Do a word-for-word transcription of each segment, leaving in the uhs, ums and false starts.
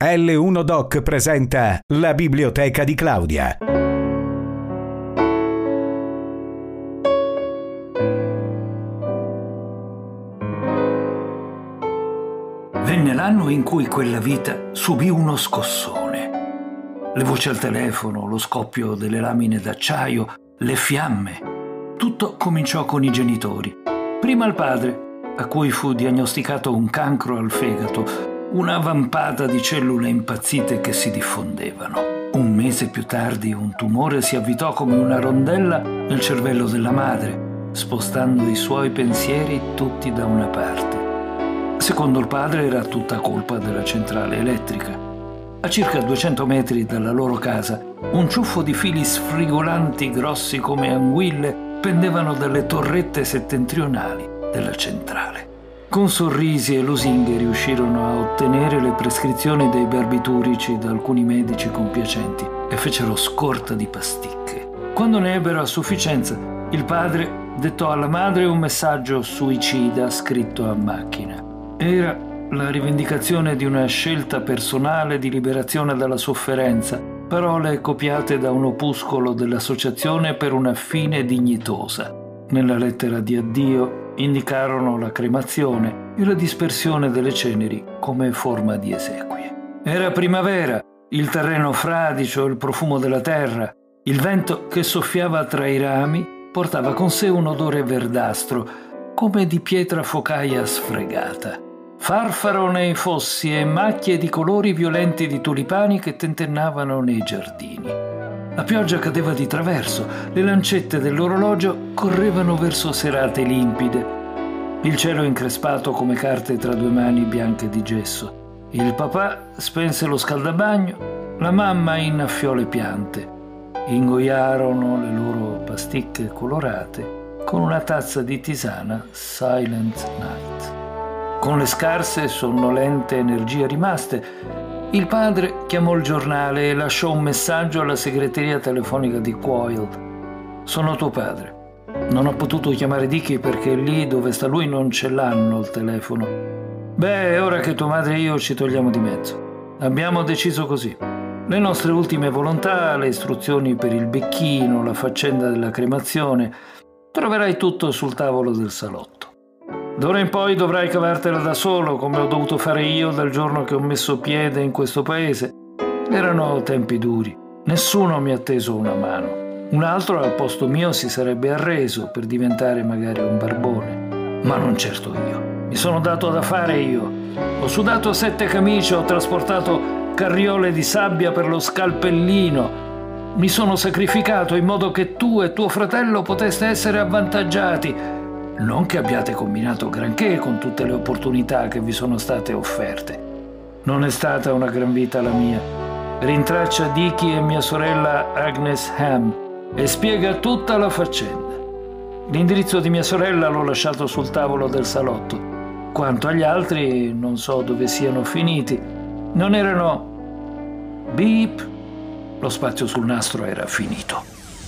L uno Doc presenta la biblioteca di Claudia. Venne l'anno in cui quella vita subì uno scossone. Le voci al telefono, lo scoppio delle lamine d'acciaio, le fiamme. Tutto cominciò con i genitori. Prima il padre, a cui fu diagnosticato un cancro al fegato, una vampata di cellule impazzite che si diffondevano. Un mese più tardi un tumore si avvitò come una rondella nel cervello della madre, spostando i suoi pensieri tutti da una parte. Secondo il padre era tutta colpa della centrale elettrica. A circa duecento metri dalla loro casa, un ciuffo di fili sfrigolanti grossi come anguille pendevano dalle torrette settentrionali della centrale. Con sorrisi e lusinghe riuscirono a ottenere le prescrizioni dei barbiturici da alcuni medici compiacenti e fecero scorta di pasticche. Quando ne ebbero a sufficienza, il padre dettò alla madre un messaggio suicida scritto a macchina. Era la rivendicazione di una scelta personale di liberazione dalla sofferenza, parole copiate da un opuscolo dell'Associazione per una fine dignitosa. Nella lettera di addio indicarono la cremazione e la dispersione delle ceneri come forma di esequie. Era primavera, il terreno fradicio, il profumo della terra, il vento che soffiava tra i rami portava con sé un odore verdastro, come di pietra focaia sfregata. Farfaro nei fossi e macchie di colori violenti di tulipani che tentennavano nei giardini. La pioggia cadeva di traverso, le lancette dell'orologio correvano verso serate limpide. Il cielo increspato come carte tra due mani bianche di gesso. Il papà spense lo scaldabagno, la mamma innaffiò le piante. Ingoiarono le loro pasticche colorate con una tazza di tisana Silent Night. Con le scarse e sonnolente energie rimaste, il padre chiamò il giornale e lasciò un messaggio alla segreteria telefonica di Quoyle. «Sono tuo padre. Non ho potuto chiamare Dicky perché lì dove sta lui non ce l'hanno il telefono. Beh, è ora che tua madre e io ci togliamo di mezzo. Abbiamo deciso così. Le nostre ultime volontà, le istruzioni per il becchino, la faccenda della cremazione, troverai tutto sul tavolo del salotto. D'ora in poi dovrai cavartela da solo, come ho dovuto fare io dal giorno che ho messo piede in questo paese. Erano tempi duri. Nessuno mi ha teso una mano. Un altro al posto mio si sarebbe arreso per diventare magari un barbone. Ma non certo io. Mi sono dato da fare io. Ho sudato sette camicie, ho trasportato carriole di sabbia per lo scalpellino. Mi sono sacrificato in modo che tu e tuo fratello poteste essere avvantaggiati. Non che abbiate combinato granché con tutte le opportunità che vi sono state offerte. Non è stata una gran vita la mia. Rintraccia Dicky e mia sorella Agnes Ham e spiega tutta la faccenda. L'indirizzo di mia sorella l'ho lasciato sul tavolo del salotto. Quanto agli altri, non so dove siano finiti. Non erano... Beep! Lo spazio sul nastro era finito.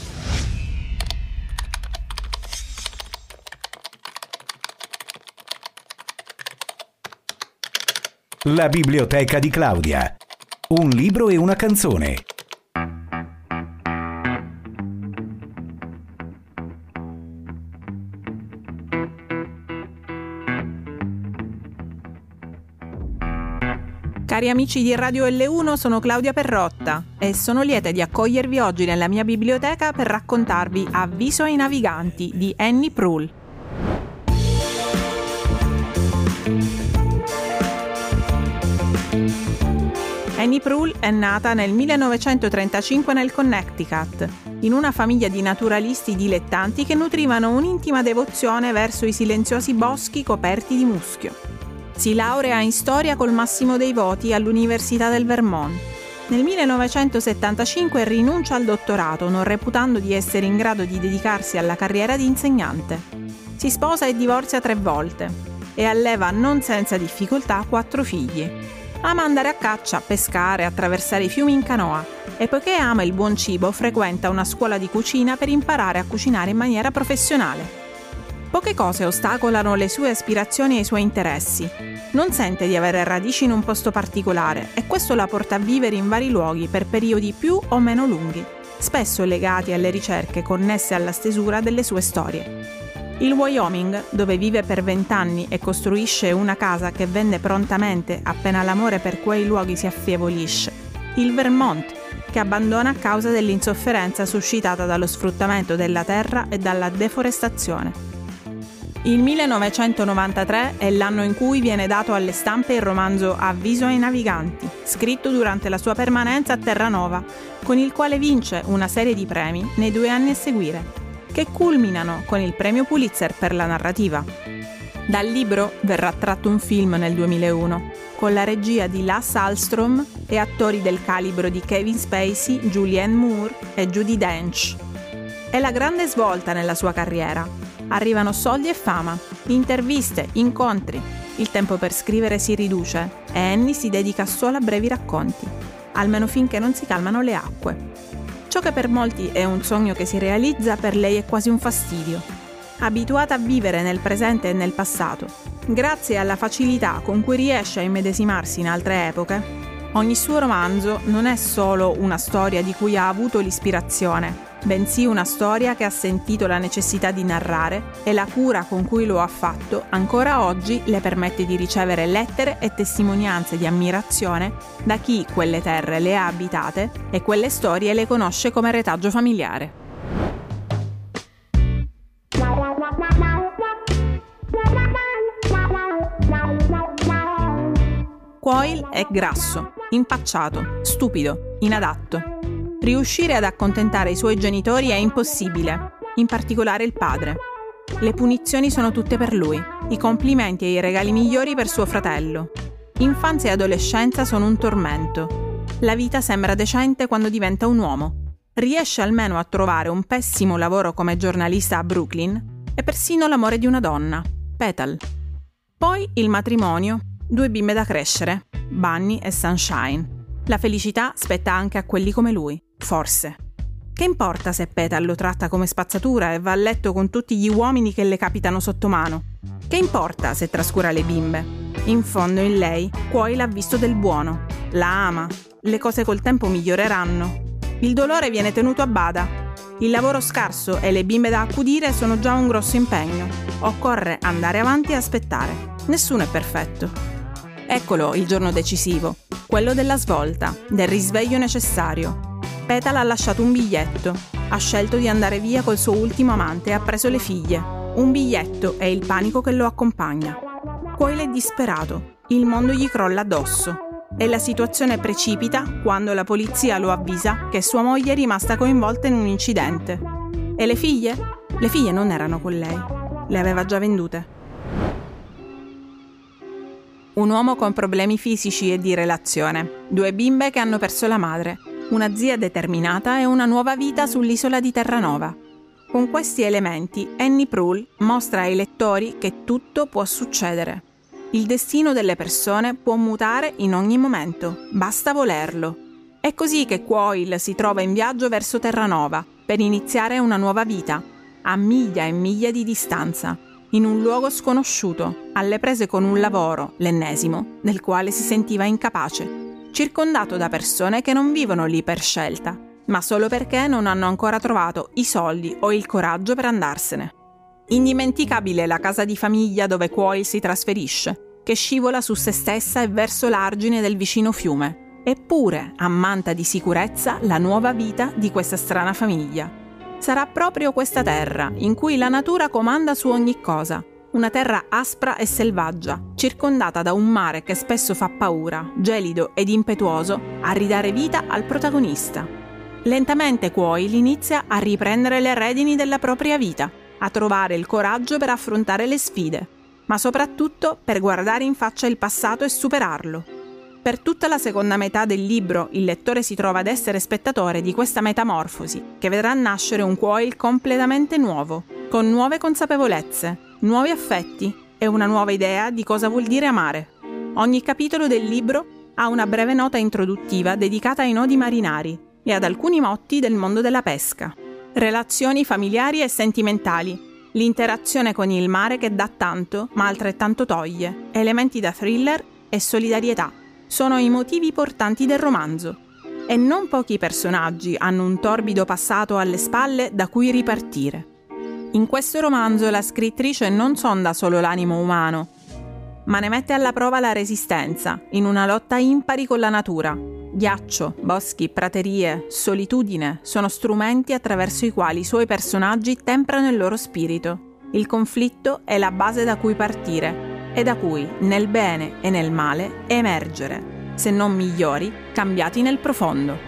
La biblioteca di Claudia. Un libro e una canzone. Cari amici di Radio L uno, sono Claudia Perrotta e sono lieta di accogliervi oggi nella mia biblioteca per raccontarvi Avviso ai naviganti di Annie Proulx. Annie Proulx è nata nel millenovecentotrentacinque nel Connecticut, in una famiglia di naturalisti dilettanti che nutrivano un'intima devozione verso i silenziosi boschi coperti di muschio. Si laurea in storia col massimo dei voti all'Università del Vermont. Nel millenovecentosettantacinque rinuncia al dottorato, non reputando di essere in grado di dedicarsi alla carriera di insegnante. Si sposa e divorzia tre volte e alleva non senza difficoltà quattro figli. Ama andare a caccia, pescare, attraversare i fiumi in canoa e poiché ama il buon cibo frequenta una scuola di cucina per imparare a cucinare in maniera professionale. Poche cose ostacolano le sue aspirazioni e i suoi interessi. Non sente di avere radici in un posto particolare e questo la porta a vivere in vari luoghi per periodi più o meno lunghi, spesso legati alle ricerche connesse alla stesura delle sue storie. Il Wyoming, dove vive per vent'anni e costruisce una casa che vende prontamente appena l'amore per quei luoghi si affievolisce. Il Vermont, che abbandona a causa dell'insofferenza suscitata dallo sfruttamento della terra e dalla deforestazione. Il millenovecentonovantatré è l'anno in cui viene dato alle stampe il romanzo Avviso ai naviganti, scritto durante la sua permanenza a Terranova, con il quale vince una serie di premi nei due anni a seguire, che culminano con il premio Pulitzer per la narrativa. Dal libro verrà tratto un film nel duemilauno, con la regia di Lasse Hallström e attori del calibro di Kevin Spacey, Julianne Moore e Judi Dench. È la grande svolta nella sua carriera. Arrivano soldi e fama, interviste, incontri. Il tempo per scrivere si riduce e Annie si dedica solo a brevi racconti, almeno finché non si calmano le acque. Ciò che per molti è un sogno che si realizza, per lei è quasi un fastidio. Abituata a vivere nel presente e nel passato, grazie alla facilità con cui riesce a immedesimarsi in altre epoche, ogni suo romanzo non è solo una storia di cui ha avuto l'ispirazione, bensì una storia che ha sentito la necessità di narrare e la cura con cui lo ha fatto ancora oggi le permette di ricevere lettere e testimonianze di ammirazione da chi quelle terre le ha abitate e quelle storie le conosce come retaggio familiare. Quoyle è grasso, impacciato, stupido, inadatto. Riuscire ad accontentare i suoi genitori è impossibile, in particolare il padre. Le punizioni sono tutte per lui, i complimenti e i regali migliori per suo fratello. Infanzia e adolescenza sono un tormento. La vita sembra decente quando diventa un uomo. Riesce almeno a trovare un pessimo lavoro come giornalista a Brooklyn e persino l'amore di una donna, Petal. Poi il matrimonio, due bimbe da crescere, Bunny e Sunshine. La felicità spetta anche a quelli come lui, forse. Che importa se Petal lo tratta come spazzatura e va a letto con tutti gli uomini che le capitano sotto mano? Che importa se trascura le bimbe? In fondo in lei, Quoyle ha visto del buono. La ama. Le cose col tempo miglioreranno. Il dolore viene tenuto a bada. Il lavoro scarso e le bimbe da accudire sono già un grosso impegno. Occorre andare avanti e aspettare. Nessuno è perfetto. Eccolo il giorno decisivo. Quello della svolta, del risveglio necessario. Petal ha lasciato un biglietto. Ha scelto di andare via col suo ultimo amante e ha preso le figlie. Un biglietto e il panico che lo accompagna. Quoyle è disperato. Il mondo gli crolla addosso. E la situazione precipita quando la polizia lo avvisa che sua moglie è rimasta coinvolta in un incidente. E le figlie? Le figlie non erano con lei. Le aveva già vendute. Un uomo con problemi fisici e di relazione, due bimbe che hanno perso la madre, una zia determinata e una nuova vita sull'isola di Terranova. Con questi elementi, Annie Proulx mostra ai lettori che tutto può succedere. Il destino delle persone può mutare in ogni momento, basta volerlo. È così che Quoyle si trova in viaggio verso Terranova per iniziare una nuova vita, a miglia e miglia di distanza, in un luogo sconosciuto, alle prese con un lavoro, l'ennesimo, del quale si sentiva incapace, circondato da persone che non vivono lì per scelta, ma solo perché non hanno ancora trovato i soldi o il coraggio per andarsene. Indimenticabile la casa di famiglia dove Quoyle si trasferisce, che scivola su se stessa e verso l'argine del vicino fiume, eppure ammanta di sicurezza la nuova vita di questa strana famiglia. Sarà proprio questa terra, in cui la natura comanda su ogni cosa, una terra aspra e selvaggia, circondata da un mare che spesso fa paura, gelido ed impetuoso, a ridare vita al protagonista. Lentamente Quoyle inizia a riprendere le redini della propria vita, a trovare il coraggio per affrontare le sfide, ma soprattutto per guardare in faccia il passato e superarlo. Per tutta la seconda metà del libro il lettore si trova ad essere spettatore di questa metamorfosi, che vedrà nascere un Quoyle completamente nuovo, con nuove consapevolezze, nuovi affetti e una nuova idea di cosa vuol dire amare. Ogni capitolo del libro ha una breve nota introduttiva dedicata ai nodi marinari e ad alcuni motti del mondo della pesca. Relazioni familiari e sentimentali, L'interazione con il mare che dà tanto, ma altrettanto toglie, elementi da thriller e solidarietà. Sono i motivi portanti del romanzo. E non pochi personaggi hanno un torbido passato alle spalle da cui ripartire. In questo romanzo la scrittrice non sonda solo l'animo umano, ma ne mette alla prova la resistenza, in una lotta impari con la natura. Ghiaccio, boschi, praterie, solitudine sono strumenti attraverso i quali i suoi personaggi temprano il loro spirito. Il conflitto è la base da cui partire e da cui, nel bene e nel male, emergere, se non migliori, cambiati nel profondo.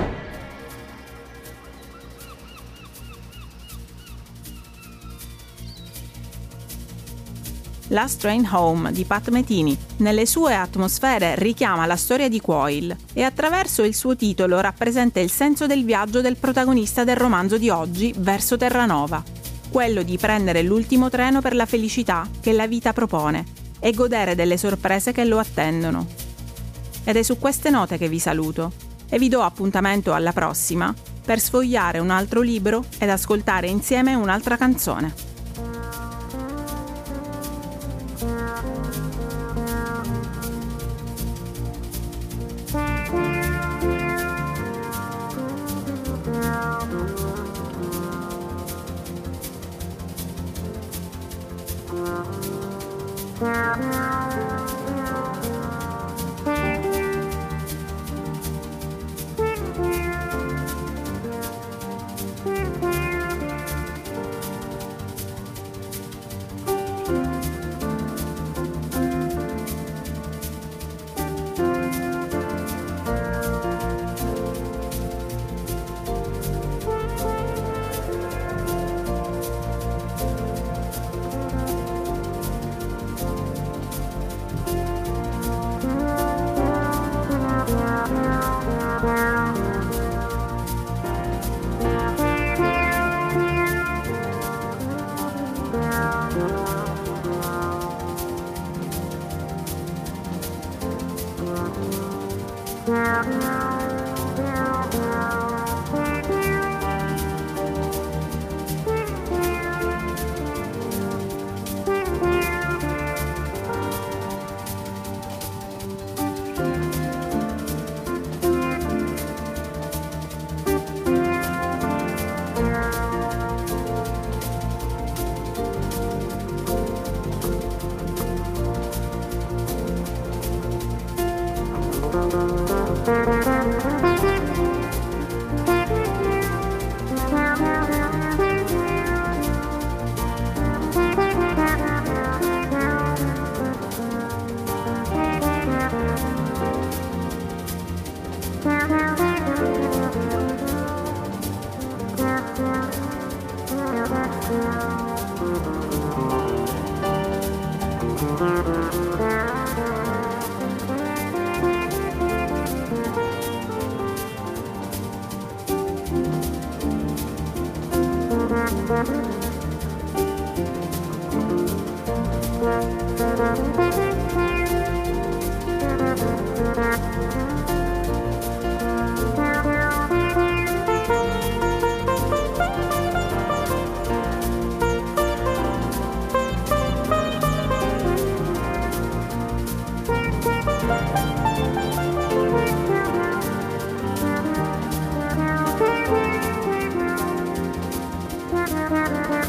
Last Train Home di Pat Metheny, nelle sue atmosfere richiama la storia di Quoyle e attraverso il suo titolo rappresenta il senso del viaggio del protagonista del romanzo di oggi verso Terranova, quello di prendere l'ultimo treno per la felicità che la vita propone e godere delle sorprese che lo attendono. Ed è su queste note che vi saluto e vi do appuntamento alla prossima per sfogliare un altro libro ed ascoltare insieme un'altra canzone. Thank you.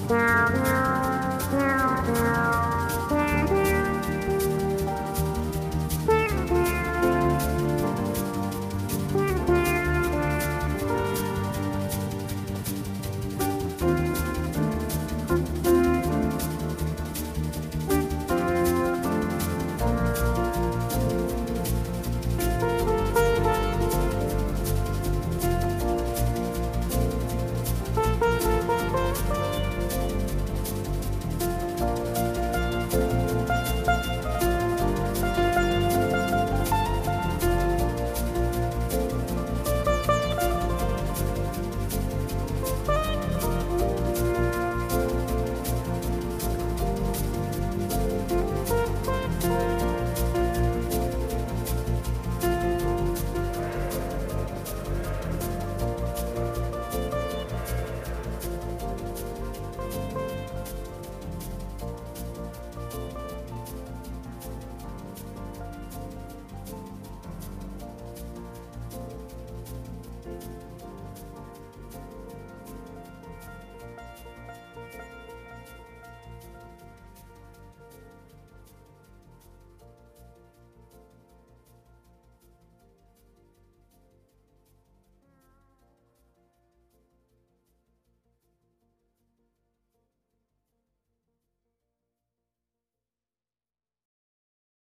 Música